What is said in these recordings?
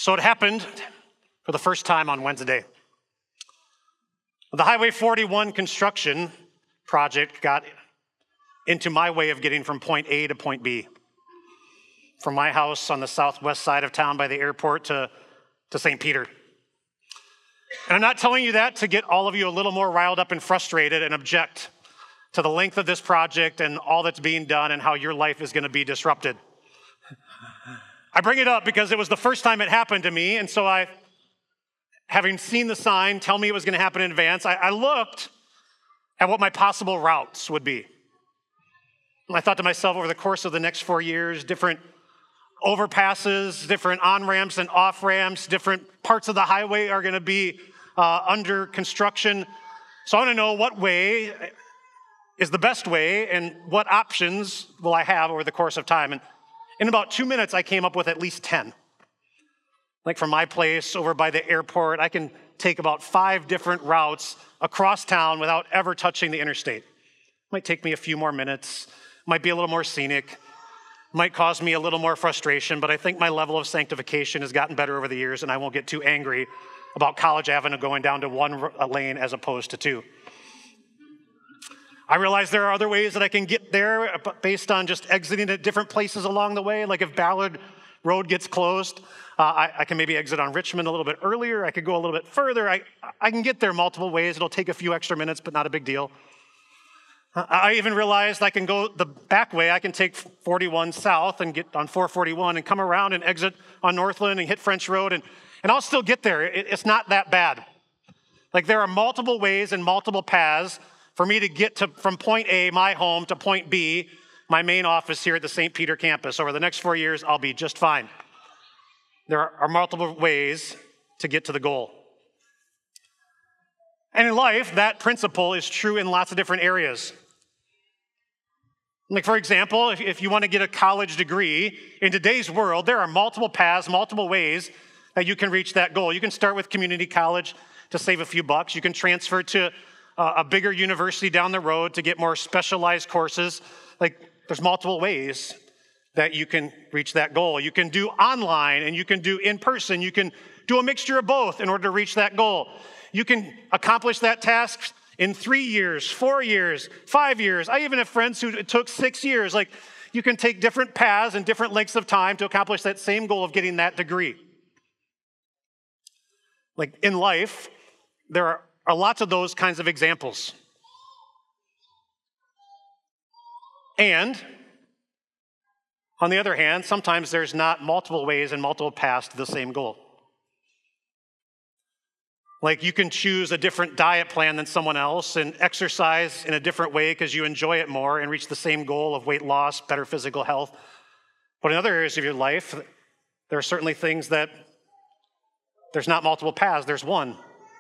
So it happened for the first time on Wednesday. The Highway 41 construction project got into my way of getting from point A to point B, from my house on the southwest side of town by the airport to St. Peter. And I'm not telling you that to get all of you a little more riled up and frustrated and object to the length of this project and all that's being done and how your life is going to be disrupted. I bring it up because it was the first time it happened to me, and so having seen the sign tell me it was going to happen in advance, I looked at what my possible routes would be. And I thought to myself, over the course of the next 4 years, different overpasses, different on-ramps and off-ramps, different parts of the highway are going to be under construction. So I want to know what way is the best way and what options will I have over the course of time. And in about 2 minutes, I came up with at least 10. Like from my place over by the airport, I can take about 5 different routes across town without ever touching the interstate. Might take me a few more minutes, might be a little more scenic, might cause me a little more frustration, but I think my level of sanctification has gotten better over the years, and I won't get too angry about College Avenue going down to 1 lane as opposed to 2. I realize there are other ways that I can get there based on just exiting at different places along the way. Like if Ballard Road gets closed, I can maybe exit on Richmond a little bit earlier. I could go a little bit further. I can get there multiple ways. It'll take a few extra minutes, but not a big deal. I even realized I can go the back way. I can take 41 south and get on 441 and come around and exit on Northland and hit French Road, and I'll still get there. It's not that bad. Like there are multiple ways and multiple paths for me to get from point A, my home, to point B, my main office here at the St. Peter campus. Over the next 4 years, I'll be just fine. There are multiple ways to get to the goal. And in life, that principle is true in lots of different areas. Like for example, if you want to get a college degree, in today's world, there are multiple paths, multiple ways that you can reach that goal. You can start with community college to save a few bucks. You can transfer to a bigger university down the road to get more specialized courses. Like there's multiple ways that you can reach that goal. You can do online and you can do in person. You can do a mixture of both in order to reach that goal. You can accomplish that task in 3 years, 4 years, 5 years. I even have friends who it took 6 years. Like you can take different paths and different lengths of time to accomplish that same goal of getting that degree. Like in life, there are lots of those kinds of examples. And on the other hand, sometimes there's not multiple ways and multiple paths to the same goal. Like you can choose a different diet plan than someone else and exercise in a different way because you enjoy it more and reach the same goal of weight loss, better physical health. But in other areas of your life, there are certainly things that there's not multiple paths, there's one.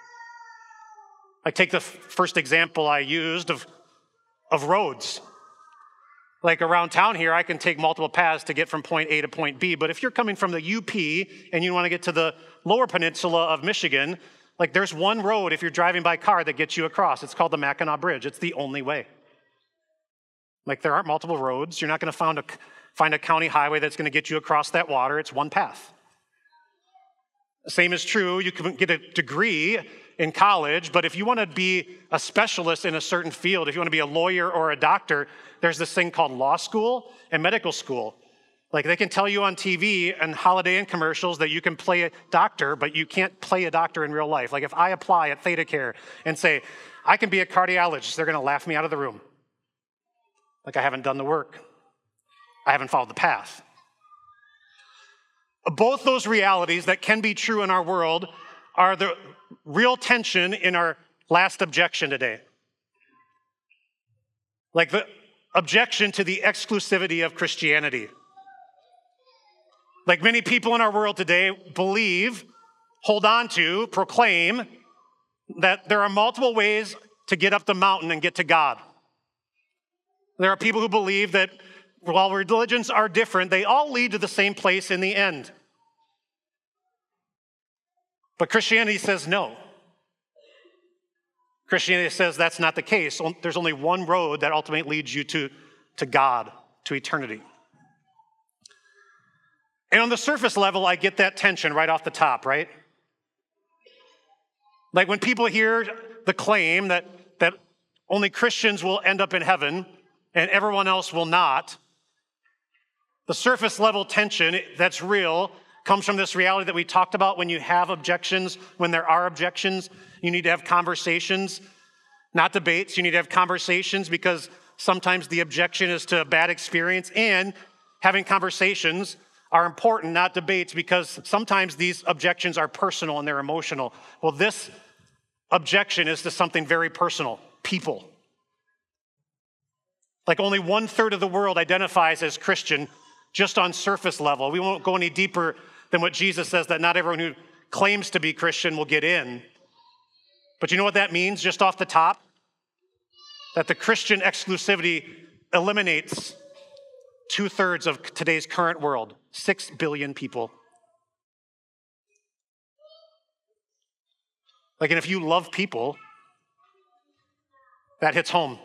I take the first example I used of roads. Like around town here, I can take multiple paths to get from point A to point B. But if you're coming from the UP and you want to get to the lower peninsula of Michigan, like there's one road if you're driving by car that gets you across. It's called the Mackinac Bridge. It's the only way. Like there aren't multiple roads. You're not going to find a county highway that's going to get you across that water. It's one path. The same is true. You can get a degree in college, but if you want to be a specialist in a certain field, if you want to be a lawyer or a doctor, there's this thing called law school and medical school. Like they can tell you on TV and Holiday Inn commercials that you can play a doctor, but you can't play a doctor in real life. Like if I apply at ThedaCare and say, I can be a cardiologist, they're going to laugh me out of the room. Like I haven't done the work. I haven't followed the path. Both those realities that can be true in our world are the real tension in our last objection today. Like the objection to the exclusivity of Christianity. Like many people in our world today believe, hold on to, proclaim that there are multiple ways to get up the mountain and get to God. There are people who believe that while religions are different, they all lead to the same place in the end. But Christianity says no. Christianity says that's not the case. There's only one road that ultimately leads you to God, to eternity. And on the surface level, I get that tension right off the top, right? Like when people hear the claim that only Christians will end up in heaven and everyone else will not, the surface level tension that's real comes from this reality that we talked about. When you have objections, when there are objections, you need to have conversations, not debates. You need to have conversations because sometimes the objection is to a bad experience, and having conversations are important, not debates, because sometimes these objections are personal and they're emotional. Well, this objection is to something very personal, people. Like only 1/3 of the world identifies as Christian just on surface level. We won't go any deeper than what Jesus says, that not everyone who claims to be Christian will get in. But you know what that means just off the top? That the Christian exclusivity eliminates 2/3 of today's current world, 6 billion people. Like, and if you love people, that hits home.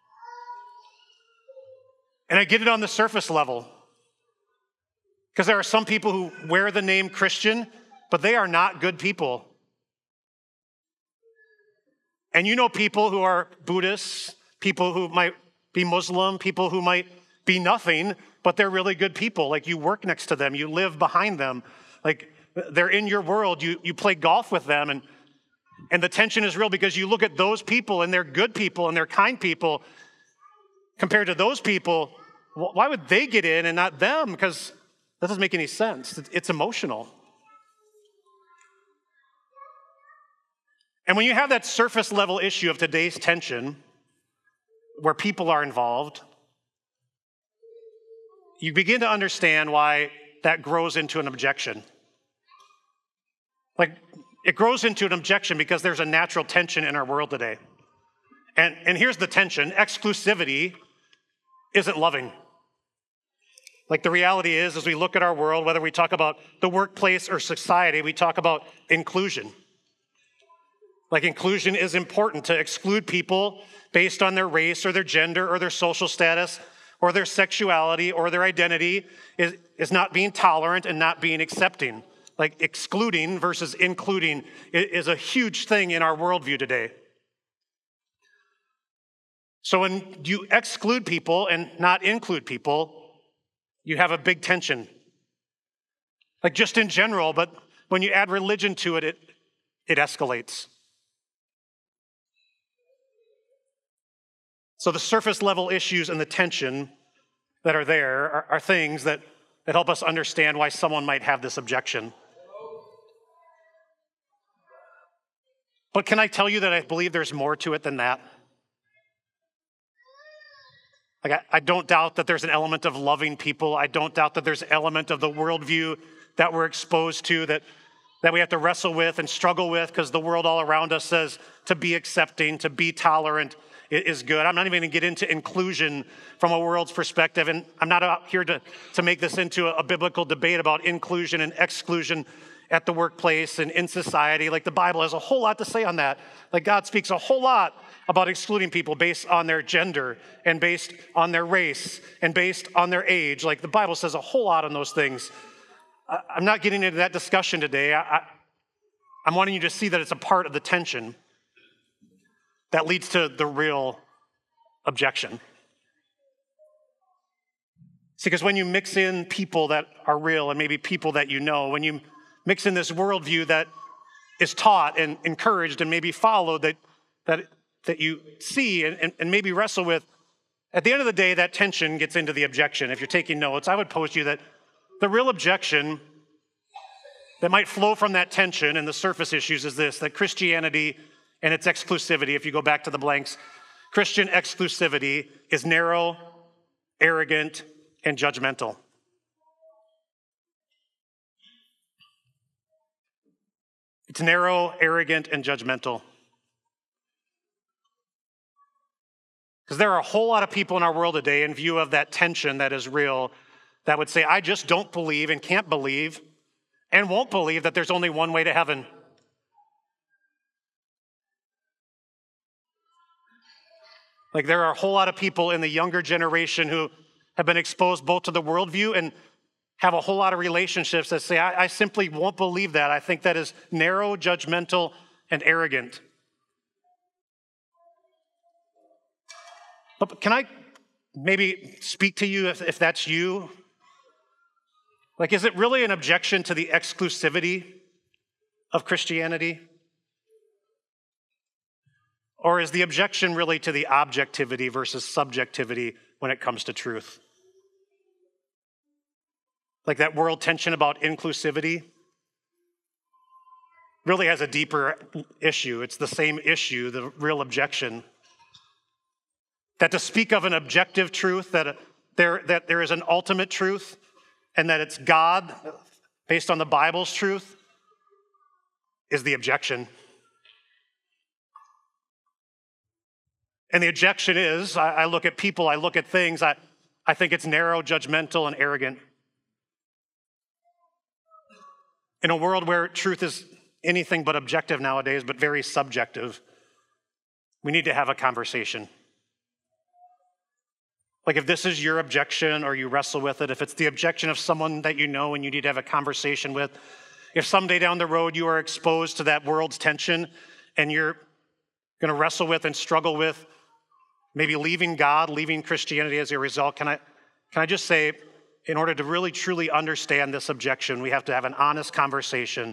And I get it on the surface level. Because there are some people who wear the name Christian, but they are not good people. And you know people who are Buddhists, people who might be Muslim, people who might be nothing, but they're really good people. Like, you work next to them, you live behind them. Like, they're in your world, you play golf with them, and the tension is real because you look at those people and they're good people and they're kind people compared to those people. Why would they get in and not them? Because that doesn't make any sense. It's emotional. And when you have that surface level issue of today's tension, where people are involved, you begin to understand why that grows into an objection. Like, it grows into an objection because there's a natural tension in our world today. And here's the tension: exclusivity isn't loving. Like, the reality is, as we look at our world, whether we talk about the workplace or society, we talk about inclusion. Like, inclusion is important. To exclude people based on their race or their gender or their social status or their sexuality or their identity is not being tolerant and not being accepting. Like, excluding versus including is a huge thing in our worldview today. So when you exclude people and not include people, you have a big tension. Like, just in general, but when you add religion to it, it escalates. So the surface level issues and the tension that are there are things that help us understand why someone might have this objection. But can I tell you that I believe there's more to it than that? Like, I don't doubt that there's an element of loving people. I don't doubt that there's an element of the worldview that we're exposed to that we have to wrestle with and struggle with, because the world all around us says to be accepting, to be tolerant is good. I'm not even going to get into inclusion from a world's perspective, and I'm not out here to make this into a biblical debate about inclusion and exclusion at the workplace and in society. Like, the Bible has a whole lot to say on that. Like, God speaks a whole lot about excluding people based on their gender and based on their race and based on their age. Like, the Bible says a whole lot on those things. I'm not getting into that discussion today. I'm wanting you to see that it's a part of the tension that leads to the real objection. See, because when you mix in people that are real and maybe people that you know, when you mix in this worldview that is taught and encouraged and maybe followed, that you see and maybe wrestle with, at the end of the day, that tension gets into the objection. If you're taking notes, I would pose to you that the real objection that might flow from that tension and the surface issues is this: that Christianity and its exclusivity, if you go back to the blanks, Christian exclusivity is narrow, arrogant, and judgmental. It's narrow, arrogant, and judgmental. Because there are a whole lot of people in our world today, in view of that tension that is real, that would say, I just don't believe and can't believe and won't believe that there's only one way to heaven. Like, there are a whole lot of people in the younger generation who have been exposed both to the worldview have a whole lot of relationships that say, I simply won't believe that. I think that is narrow, judgmental, and arrogant. But can I maybe speak to you if that's you? Like, is it really an objection to the exclusivity of Christianity? Or is the objection really to the objectivity versus subjectivity when it comes to truth? Like that world tension about inclusivity really has a deeper issue. It's the same issue, the real objection. That to speak of an objective truth, that there is an ultimate truth, and that it's God, based on the Bible's truth, is the objection. And the objection is, I look at people, I look at things, I think it's narrow, judgmental, and arrogant. In a world where truth is anything but objective nowadays, but very subjective, we need to have a conversation. Like if this is your objection or you wrestle with it, if it's the objection of someone that you know and you need to have a conversation with, if someday down the road you are exposed to that world's tension and you're going to wrestle with and struggle with maybe leaving God, leaving Christianity as a result, can I just say, in order to really truly understand this objection, we have to have an honest conversation.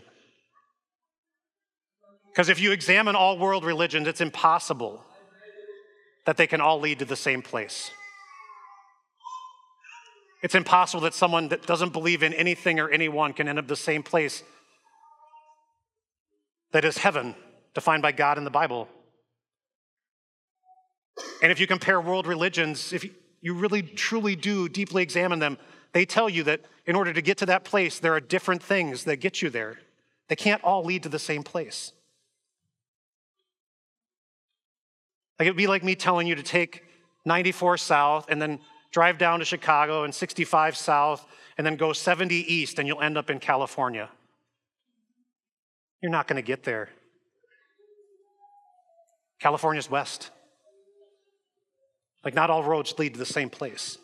Because if you examine all world religions, it's impossible that they can all lead to the same place. It's impossible that someone that doesn't believe in anything or anyone can end up the same place that is heaven, defined by God in the Bible. And if you compare world religions, if you really truly do deeply examine them, they tell you that in order to get to that place, there are different things that get you there. They can't all lead to the same place. Like it'd be like me telling you to take 94 south and then drive down to Chicago and 65 south and then go 70 east and you'll end up in California. You're not going to get there. California's west. Like not all roads lead to the same place.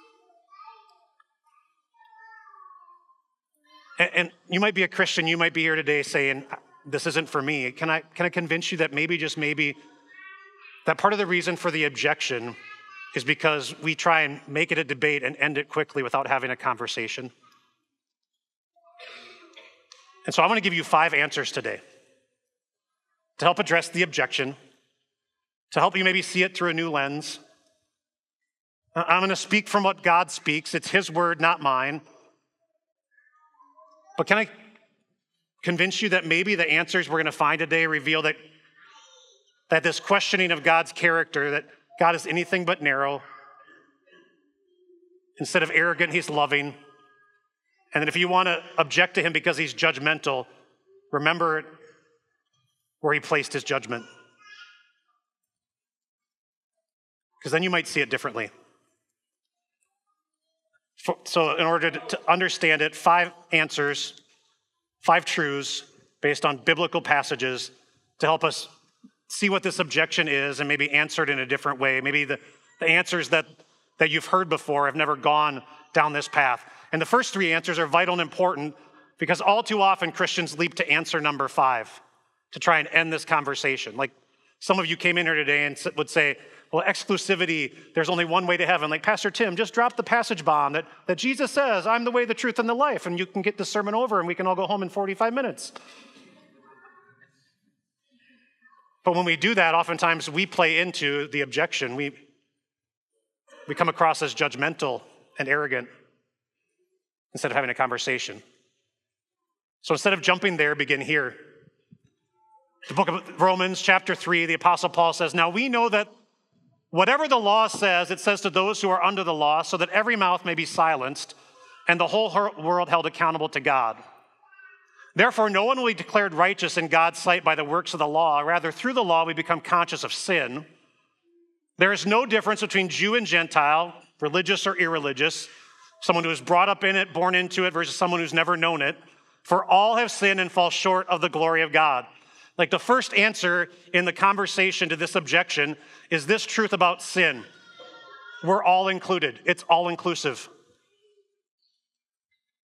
And you might be a Christian, you might be here today saying, this isn't for me. Can I convince you that maybe, just maybe, that part of the reason for the objection is because we try and make it a debate and end it quickly without having a conversation? And so I'm going to give you 5 answers today to help address the objection, to help you maybe see it through a new lens. I'm going to speak from what God speaks. It's His word, not mine. But can I convince you that maybe the answers we're going to find today reveal that this questioning of God's character, that God is anything but narrow. Instead of arrogant, He's loving. And that if you want to object to Him because He's judgmental, remember where He placed His judgment. Because then you might see it differently. So in order to understand it, 5 answers, 5 truths based on biblical passages to help us see what this objection is and maybe answer it in a different way. Maybe the answers that you've heard before have never gone down this path. And the first 3 answers are vital and important because all too often Christians leap to answer number 5 to try and end this conversation. Like some of you came in here today and would say, well, exclusivity, there's only one way to heaven. Like, Pastor Tim, just drop the passage bomb that Jesus says, I'm the way, the truth, and the life, and you can get the sermon over and we can all go home in 45 minutes. But when we do that, oftentimes we play into the objection. We come across as judgmental and arrogant instead of having a conversation. So instead of jumping there, begin here. The book of Romans, chapter 3, the Apostle Paul says, now we know that whatever the law says, it says to those who are under the law, so that every mouth may be silenced and the whole world held accountable to God. Therefore, no one will be declared righteous in God's sight by the works of the law. Rather, through the law, we become conscious of sin. There is no difference between Jew and Gentile, religious or irreligious, someone who is brought up in it, born into it, versus someone who's never known it. For all have sinned and fall short of the glory of God. Like the first answer in the conversation to this objection is this truth about sin. We're all included. It's all inclusive.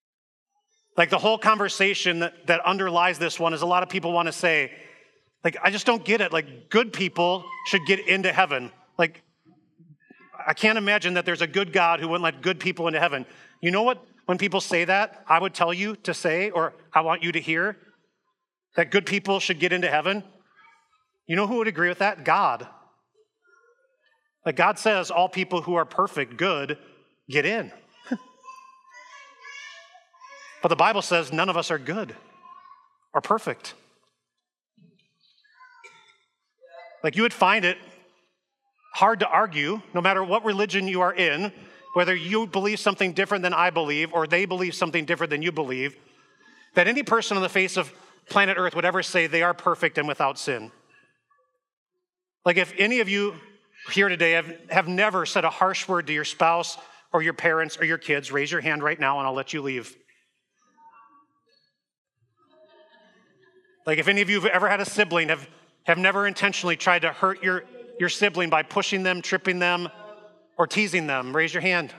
Like the whole conversation that underlies this one is a lot of people want to say, like, I just don't get it. Like, good people should get into heaven. Like, I can't imagine that there's a good God who wouldn't let good people into heaven. You know what? When people say that, I would tell you to say, or I want you to hear, that good people should get into heaven. You know who would agree with that? God. Like God says, all people who are perfect, good, get in. But the Bible says none of us are good or perfect. Like you would find it hard to argue, no matter what religion you are in, whether you believe something different than I believe or they believe something different than you believe, that any person on the face of planet Earth would ever say they are perfect and without sin. Like if any of you here today have never said a harsh word to your spouse or your parents or your kids, raise your hand right now and I'll let you leave. Like if any of you have ever had a sibling, have never intentionally tried to hurt your sibling by pushing them, tripping them, or teasing them, raise your hand.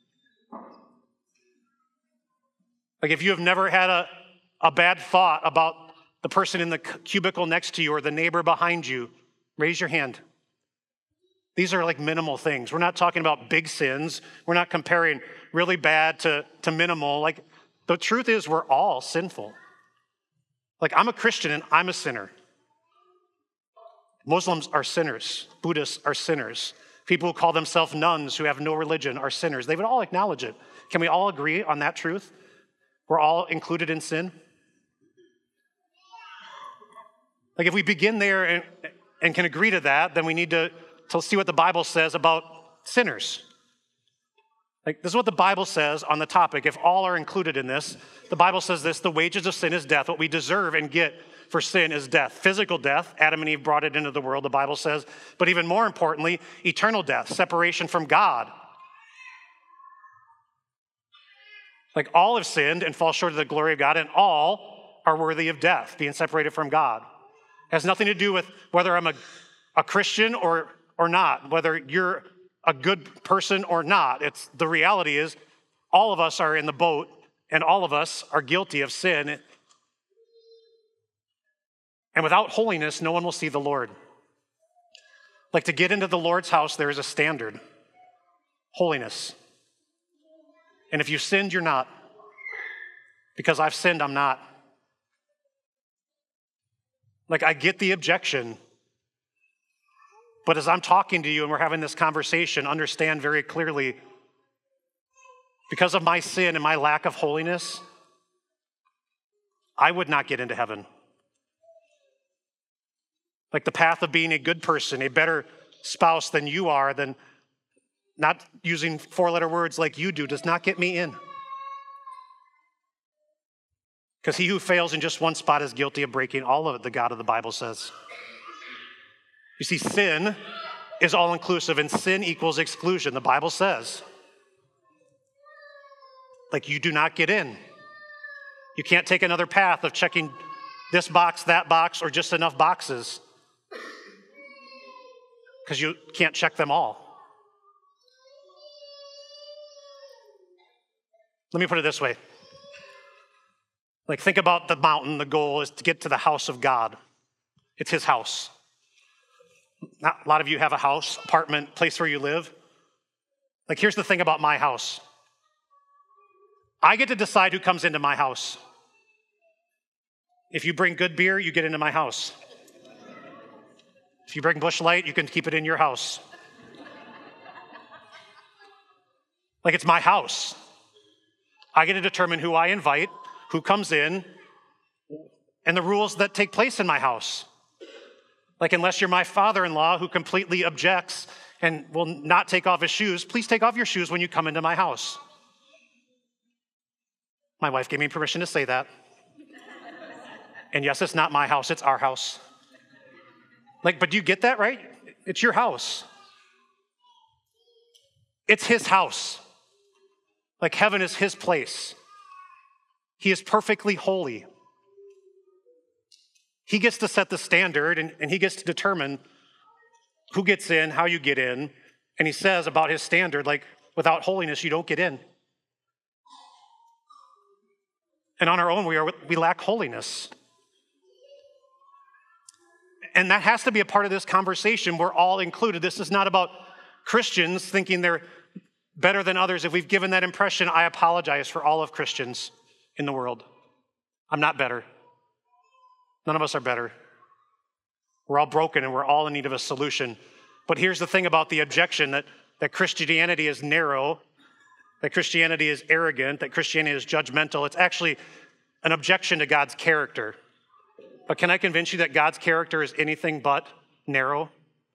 Like if you have never had a bad thought about the person in the cubicle next to you or the neighbor behind you, raise your hand. These are like minimal things. We're not talking about big sins. We're not comparing really bad to minimal. Like the truth is we're all sinful. Like I'm a Christian and I'm a sinner. Muslims are sinners. Buddhists are sinners. People who call themselves nuns who have no religion are sinners. They would all acknowledge it. Can we all agree on that truth? We're all included in sin. Like if we begin there and can agree to that, then we need to see what the Bible says about sinners. Like this is what the Bible says on the topic. If all are included in this, the Bible says this: the wages of sin is death. What we deserve and get for sin is death. Physical death, Adam and Eve brought it into the world, the Bible says. But even more importantly, eternal death, separation from God. Like all have sinned and fall short of the glory of God, and all are worthy of death, being separated from God. It has nothing to do with whether I'm a Christian or not, whether you're a good person or not. It's the reality is all of us are in the boat and all of us are guilty of sin. And without holiness, no one will see the Lord. Like to get into the Lord's house, there is a standard. Holiness. And if you sinned, you're not. Because I've sinned, I'm not. Like I get the objection. But as I'm talking to you and we're having this conversation, understand very clearly, because of my sin and my lack of holiness, I would not get into heaven. Like the path of being a good person, a better spouse than you are, than not using four-letter words like you do, does not get me in. Because he who fails in just one spot is guilty of breaking all of it, the God of the Bible says. You see, sin is all-inclusive, and sin equals exclusion, the Bible says. Like you do not get in. You can't take another path of checking this box, that box, or just enough boxes. Because you can't check them all. Let me put it this way. Like think about the mountain. The goal is to get to the house of God. It's his house. Not, a lot of you have a house, apartment, place where you live. Like here's the thing about my house. I get to decide who comes into my house. If you bring good beer, you get into my house. If you bring Busch Light, you can keep it in your house. Like it's my house. I get to determine who I invite, who comes in, and the rules that take place in my house. Like unless you're my father-in-law who completely objects and will not take off his shoes, please take off your shoes when you come into my house. My wife gave me permission to say that. And yes, it's not my house, it's our house. Like, but do you get that, right? It's your house. It's his house. Like heaven is his place. He is perfectly holy. He gets to set the standard and he gets to determine who gets in, how you get in. And he says about his standard, like without holiness, you don't get in. And on our own, we lack holiness. And that has to be a part of this conversation. We're all included. This is not about Christians thinking they're better than others. If we've given that impression, I apologize for all of Christians in the world. I'm not better. None of us are better. We're all broken and we're all in need of a solution. But here's the thing about the objection, that Christianity is narrow, that Christianity is arrogant, that Christianity is judgmental. It's actually an objection to God's character. But can I convince you that God's character is anything but narrow?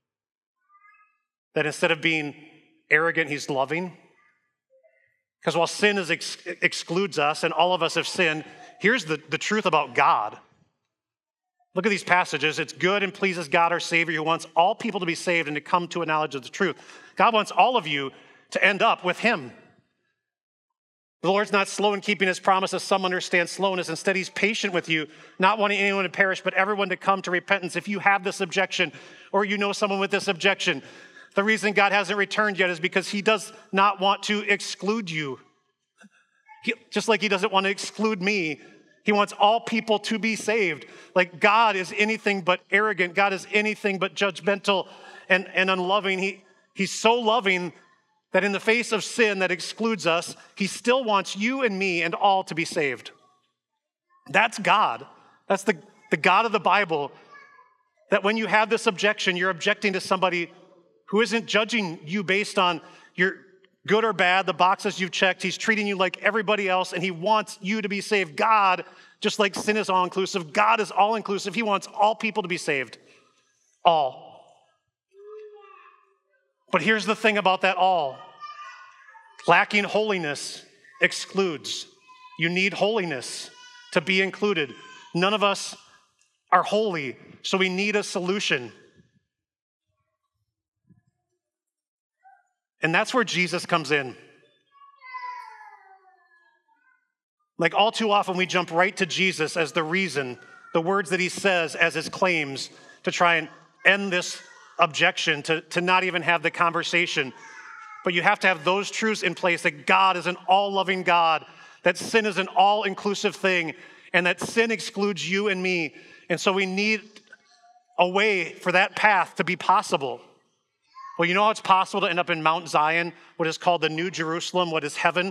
That instead of being arrogant, he's loving? Because while sin excludes us and all of us have sinned, here's the truth about God. Look at these passages. It's good and pleases God our Savior, who wants all people to be saved and to come to a knowledge of the truth. God wants all of you to end up with him. The Lord's not slow in keeping his promise, as some understand slowness. Instead, he's patient with you, not wanting anyone to perish, but everyone to come to repentance. If you have this objection, or you know someone with this objection, the reason God hasn't returned yet is because he does not want to exclude you. Just like he doesn't want to exclude me, he wants all people to be saved. Like God is anything but arrogant. God is anything but judgmental and unloving. He's so loving that in the face of sin that excludes us, he still wants you and me and all to be saved. That's God. That's the God of the Bible. That when you have this objection, you're objecting to somebody who isn't judging you based on your good or bad, the boxes you've checked. He's treating you like everybody else, and he wants you to be saved. God, just like sin is all-inclusive, God is all-inclusive. He wants all people to be saved. All. But here's the thing about that all. Lacking holiness excludes. You need holiness to be included. None of us are holy, so we need a solution. And that's where Jesus comes in. Like all too often, we jump right to Jesus as the reason, the words that he says as his claims to try and end this objection, to not even have the conversation. But you have to have those truths in place, that God is an all-loving God, that sin is an all-inclusive thing, and that sin excludes you and me. And so we need a way for that path to be possible. Well, you know how it's possible to end up in Mount Zion, what is called the New Jerusalem, what is heaven?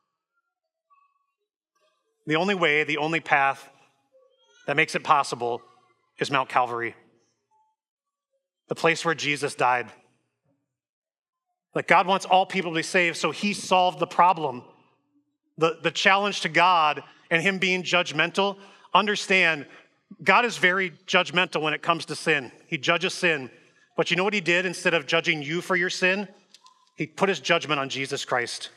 The only way, the only path that makes it possible is Mount Calvary, the place where Jesus died. Like God wants all people to be saved, so he solved the problem. The challenge to God and him being judgmental. Understand, God is very judgmental when it comes to sin. He judges sin. But you know what he did instead of judging you for your sin? He put his judgment on Jesus Christ.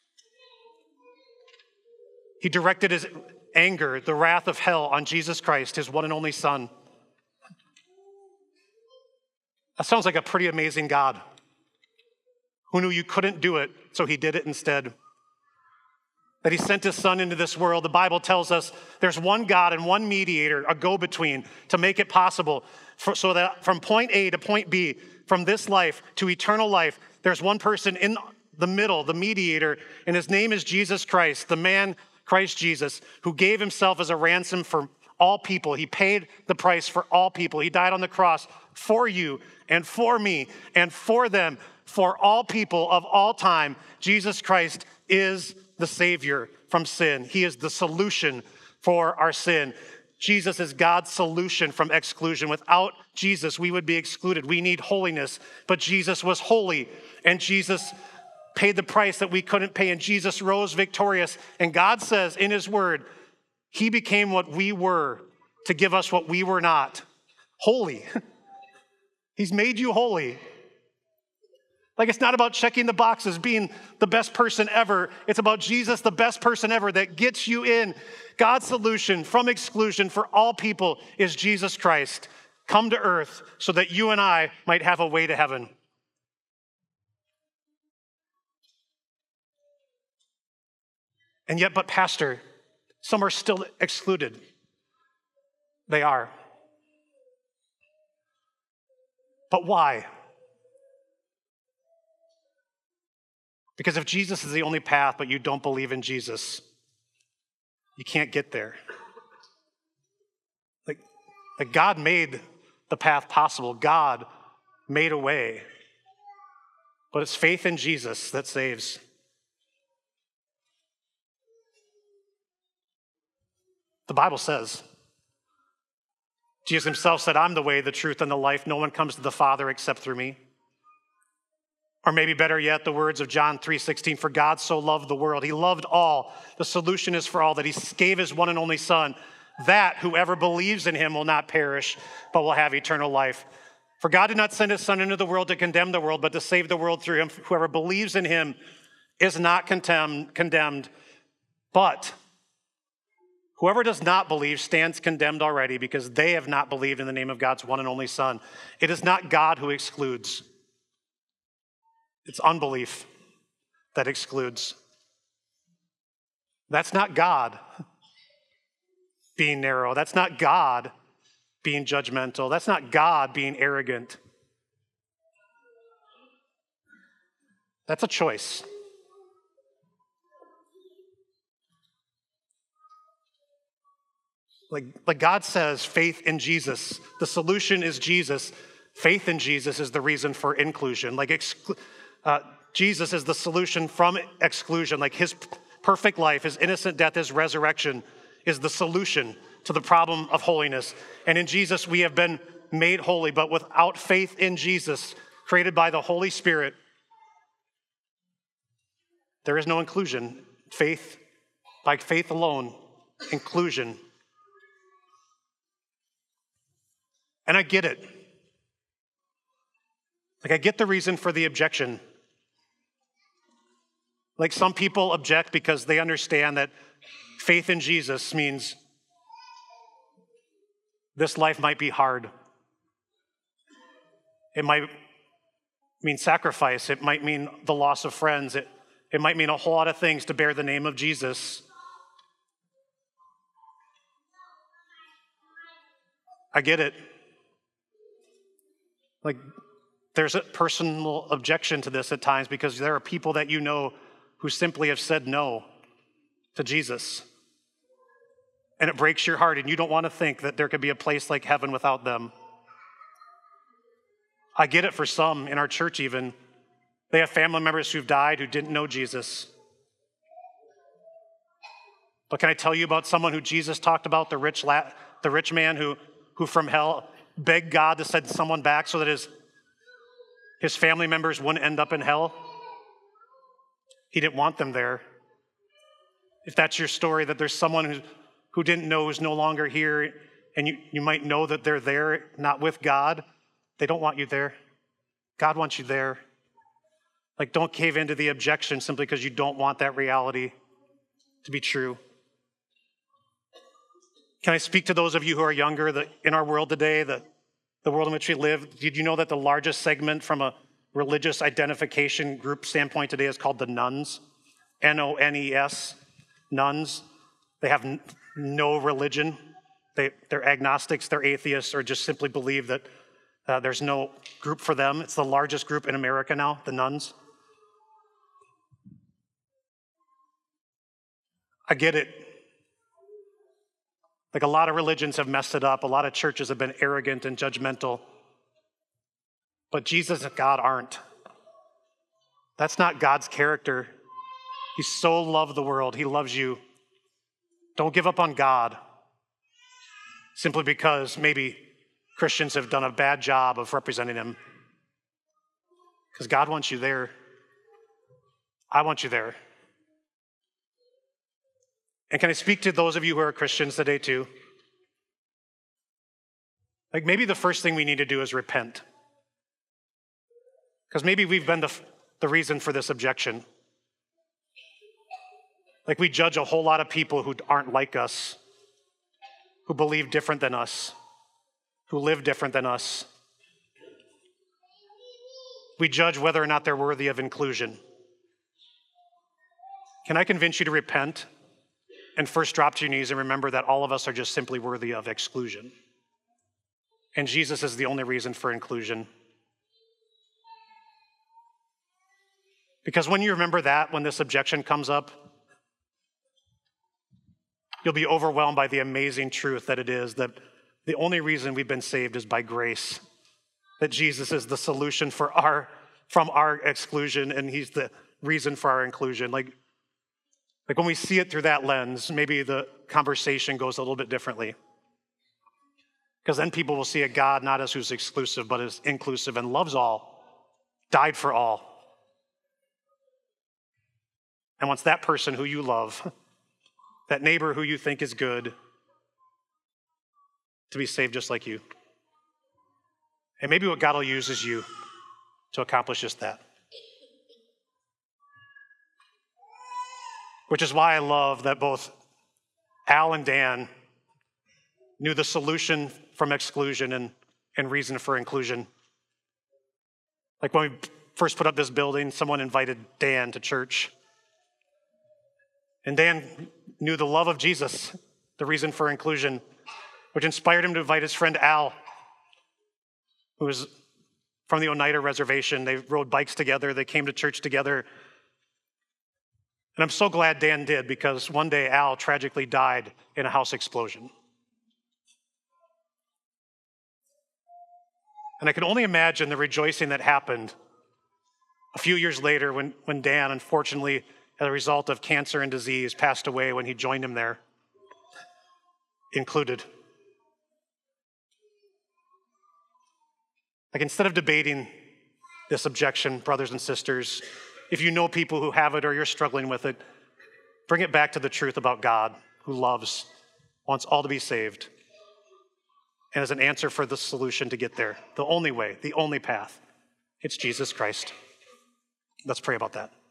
He directed his anger, the wrath of hell, on Jesus Christ, his one and only Son. That sounds like a pretty amazing God who knew you couldn't do it, so he did it instead. That he sent his Son into this world. The Bible tells us there's one God and one mediator, a go-between, to make it possible so that from point A to point B, from this life to eternal life, there's one person in the middle, the mediator, and his name is Jesus Christ, the man Christ Jesus, who gave himself as a ransom for all people. He paid the price for all people. He died on the cross for you and for me and for them, for all people of all time. Jesus Christ is the Savior from sin. He is the solution for our sin. Jesus is God's solution from exclusion. Without Jesus, we would be excluded. We need holiness, but Jesus was holy, and Jesus paid the price that we couldn't pay, and Jesus rose victorious. And God says in his word, he became what we were to give us what we were not. Holy. He's made you holy. Like it's not about checking the boxes, being the best person ever. It's about Jesus, the best person ever, that gets you in. God's solution from exclusion for all people is Jesus Christ, come to earth so that you and I might have a way to heaven. And yet, but Pastor, some are still excluded. They are. But why? Because if Jesus is the only path, but you don't believe in Jesus, You can't get there. Like God made the path possible. God made a way. But it's faith in Jesus that saves. The Bible says, Jesus himself said, I'm the way, the truth, and the life. No one comes to the Father except through me. Or maybe better yet, the words of John 3:16, for God so loved the world. He loved all. The solution is for all, that he gave his one and only Son, that whoever believes in him will not perish, but will have eternal life. For God did not send his Son into the world to condemn the world, but to save the world through him. Whoever believes in him is not condemned, but whoever does not believe stands condemned already, because they have not believed in the name of God's one and only Son. It is not God who excludes. It's unbelief that excludes. That's not God being narrow. That's not God being judgmental. That's not God being arrogant. That's a choice. Like God says, faith in Jesus. The solution is Jesus. Faith in Jesus is the reason for inclusion. Jesus is the solution from exclusion. Like his perfect life, his innocent death, his resurrection is the solution to the problem of holiness. And in Jesus, we have been made holy, but without faith in Jesus, created by the Holy Spirit, there is no inclusion. Faith, by faith alone, inclusion. And I get it. I get the reason for the objection. Some people object because they understand that faith in Jesus means this life might be hard. It might mean sacrifice. It might mean the loss of friends. It might mean a whole lot of things to bear the name of Jesus. I get it. There's a personal objection to this at times, because there are people that you know who simply have said no to Jesus. And it breaks your heart, and you don't want to think that there could be a place like heaven without them. I get it for some in our church even. They have family members who've died who didn't know Jesus. But can I tell you about someone who Jesus talked about, the rich man who from hell begged God to send someone back so that his family members wouldn't end up in hell? He didn't want them there. If that's your story, that there's someone who didn't know, who's no longer here, and you might know that they're there, not with God, they don't want you there. God wants you there. Don't cave into the objection simply because you don't want that reality to be true. Can I speak to those of you who are younger, that in our world today, the world in which we live? Did you know that the largest segment from a religious identification group standpoint today is called the nones? N-O-N-E-S, nuns. They have no religion. They're agnostics, they're atheists, or just simply believe that there's no group for them. It's the largest group in America now, the nuns. I get it. A lot of religions have messed it up. A lot of churches have been arrogant and judgmental. But Jesus and God aren't. That's not God's character. He so loved the world. He loves you. Don't give up on God simply because maybe Christians have done a bad job of representing him. Because God wants you there. I want you there. And can I speak to those of you who are Christians today too? Maybe the first thing we need to do is repent. Because maybe we've been the reason for this objection. We judge a whole lot of people who aren't like us, who believe different than us, who live different than us. We judge whether or not they're worthy of inclusion. Can I convince you to repent and first drop to your knees and remember that all of us are just simply worthy of exclusion? And Jesus is the only reason for inclusion. Because when you remember that, when this objection comes up, You'll be overwhelmed by the amazing truth that it is that the only reason we've been saved is by grace, that Jesus is the solution from our exclusion, and he's the reason for our inclusion. Like when we see it through that lens, maybe the conversation goes a little bit differently. Because then people will see a God not as who's exclusive, but as inclusive and loves all, died for all, and wants that person who you love, that neighbor who you think is good, to be saved just like you. And maybe what God will use is you to accomplish just that. Which is why I love that both Al and Dan knew the solution from exclusion and reason for inclusion. Like when we first put up this building, someone invited Dan to church. And Dan knew the love of Jesus, the reason for inclusion, which inspired him to invite his friend Al, who was from the Oneida Reservation. They rode bikes together. They came to church together. And I'm so glad Dan did, because one day Al tragically died in a house explosion. And I can only imagine the rejoicing that happened a few years later when Dan, unfortunately, as a result of cancer and disease, passed away when he joined him there, included. Like, instead of debating this objection, brothers and sisters, if you know people who have it or you're struggling with it, bring it back to the truth about God, who loves, wants all to be saved, and as an answer for the solution to get there, the only way, the only path, it's Jesus Christ. Let's pray about that.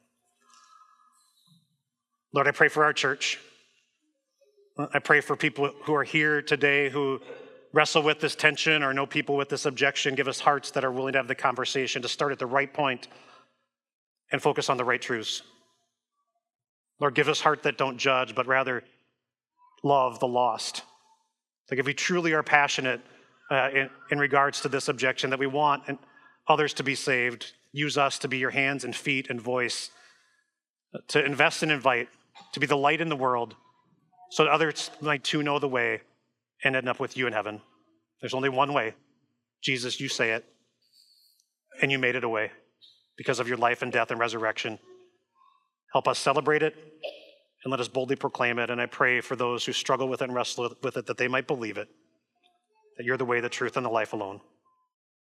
Lord, I pray for our church. I pray for people who are here today who wrestle with this tension or know people with this objection. Give us hearts that are willing to have the conversation, to start at the right point and focus on the right truths. Lord, give us hearts that don't judge, but rather love the lost. Like, if we truly are passionate in regards to this objection, that we want others to be saved, use us to be your hands and feet and voice, to invest and invite, to be the light in the world, so that others might too know the way and end up with you in heaven. There's only one way. Jesus, you say it, and you made it a way because of your life and death and resurrection. Help us celebrate it, and let us boldly proclaim it. And I pray for those who struggle with it and wrestle with it, that they might believe it, that you're the way, the truth, and the life alone.